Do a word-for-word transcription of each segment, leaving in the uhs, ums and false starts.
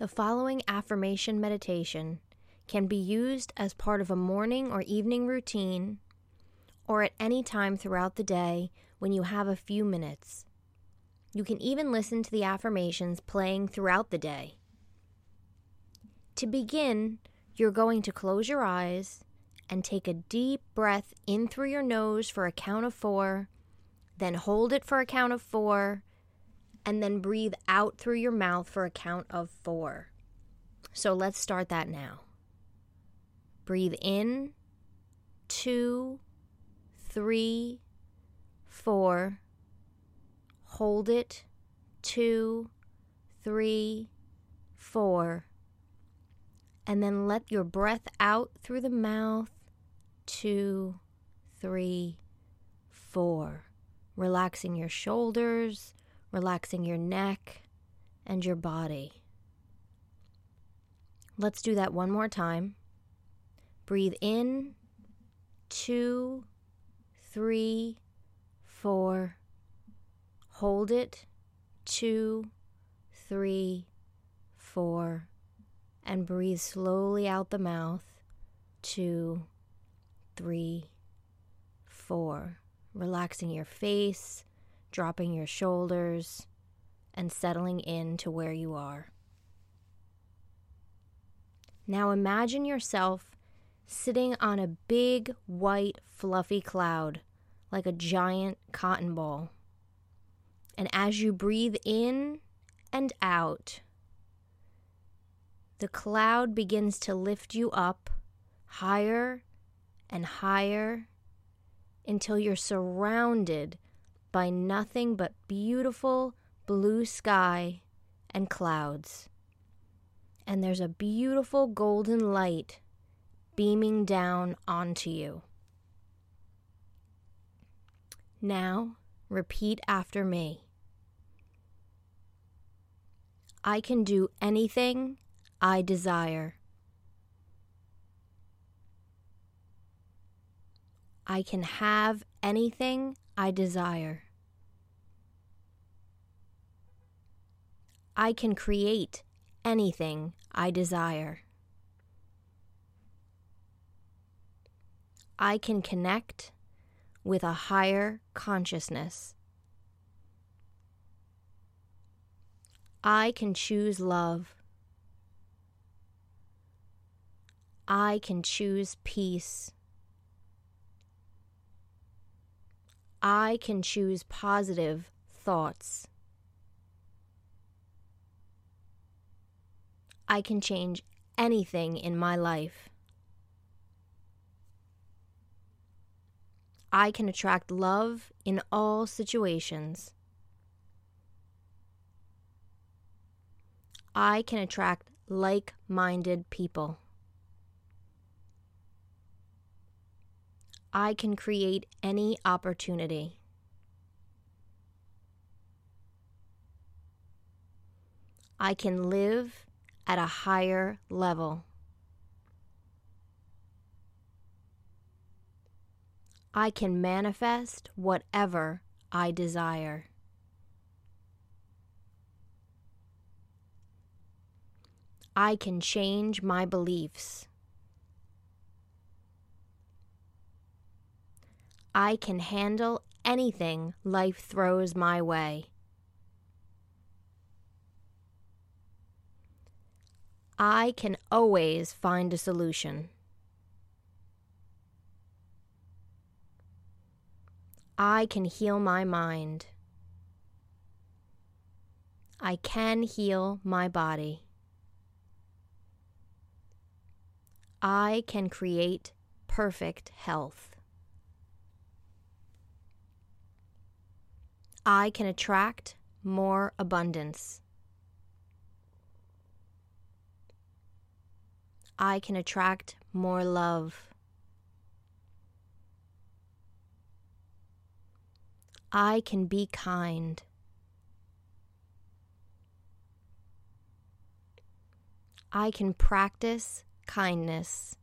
The following affirmation meditation can be used as part of a morning or evening routine or at any time throughout the day when you have a few minutes. You can even listen to the affirmations playing throughout the day. To begin, you're going to close your eyes and take a deep breath in through your nose for a count of four, then hold it for a count of four, and then breathe out through your mouth for a count of four. So let's start that now. Breathe in, two, three, four. Hold it, two, three, four. And then let your breath out through the mouth, two, three, four. Relaxing your shoulders, relaxing your neck and your body. Let's do that one more time. Breathe in, two, three, four. Hold it, two, three, four. And breathe slowly out the mouth, two, three, four. Relaxing your face, dropping your shoulders, and settling into where you are. Now imagine yourself sitting on a big, white, fluffy cloud, like a giant cotton ball. And as you breathe in and out, the cloud begins to lift you up higher and higher until you're surrounded by nothing but beautiful blue sky and clouds. And there's a beautiful golden light beaming down onto you. Now, repeat after me. I can do anything I desire. I can have anything I desire. I can create anything I desire. I can connect with a higher consciousness. I can choose love. I can choose peace. I can choose positive thoughts. I can change anything in my life. I can attract love in all situations. I can attract like-minded people. I can create any opportunity. I can live at a higher level. I can manifest whatever I desire. I can change my beliefs. I can handle anything life throws my way. I can always find a solution. I can heal my mind. I can heal my body. I can create perfect health. I can attract more abundance. I can attract more love. I can be kind. I can practice kindness.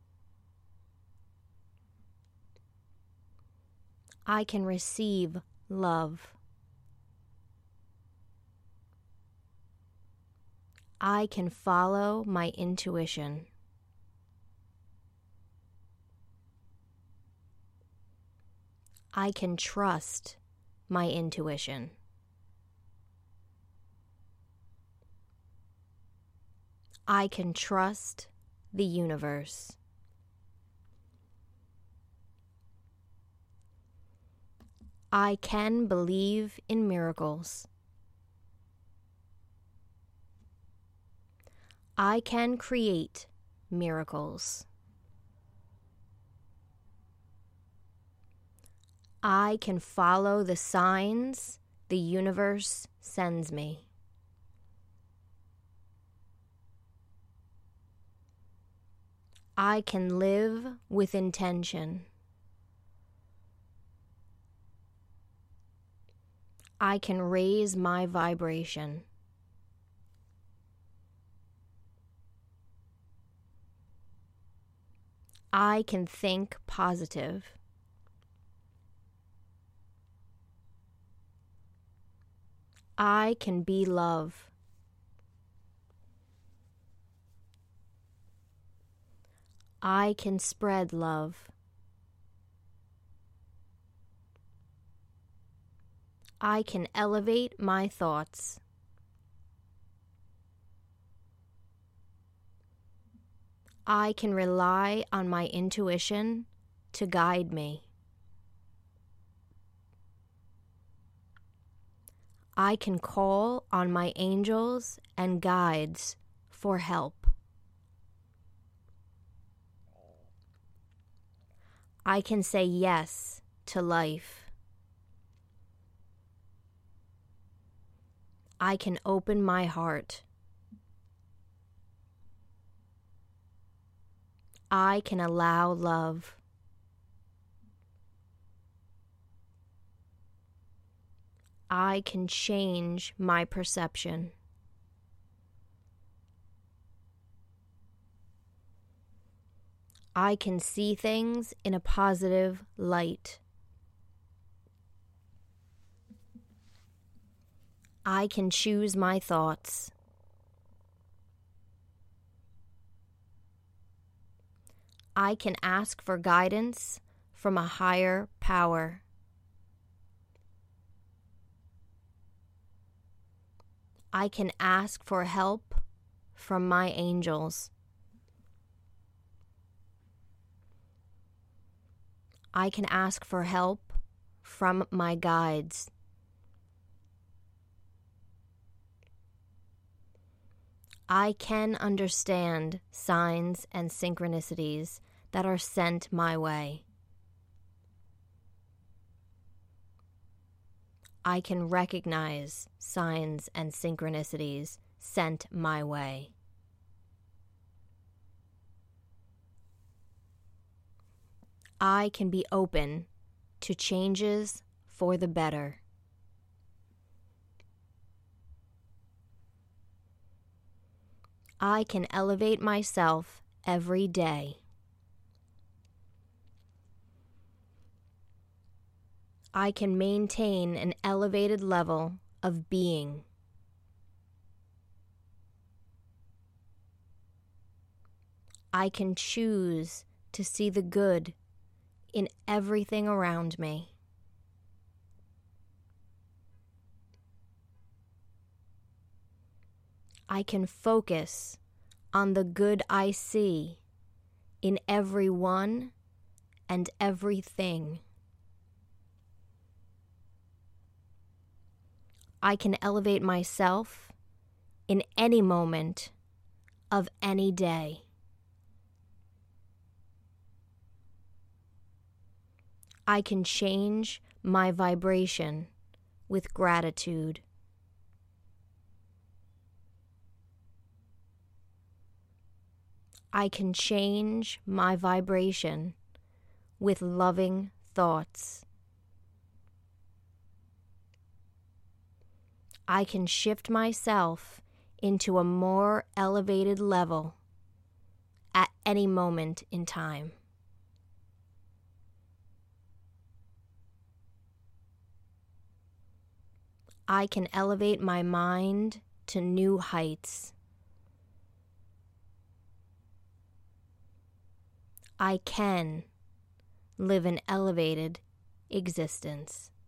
I can receive love. I can follow my intuition. I can trust my intuition. I can trust the universe. I can believe in miracles. I can create miracles. I can follow the signs the universe sends me. I can live with intention. I can raise my vibration. I can think positive. I can be love. I can spread love. I can elevate my thoughts. I can rely on my intuition to guide me. I can call on my angels and guides for help. I can say yes to life. I can open my heart. I can allow love. I can change my perception. I can see things in a positive light. I can choose my thoughts. I can ask for guidance from a higher power. I can ask for help from my angels. I can ask for help from my guides. I can understand signs and synchronicities that are sent my way. I can recognize signs and synchronicities sent my way. I can be open to changes for the better. I can elevate myself every day. I can maintain an elevated level of being. I can choose to see the good in everything around me. I can focus on the good I see in everyone and everything. I can elevate myself in any moment of any day. I can change my vibration with gratitude. I can change my vibration with loving thoughts. I can shift myself into a more elevated level at any moment in time. I can elevate my mind to new heights. I can live an elevated existence.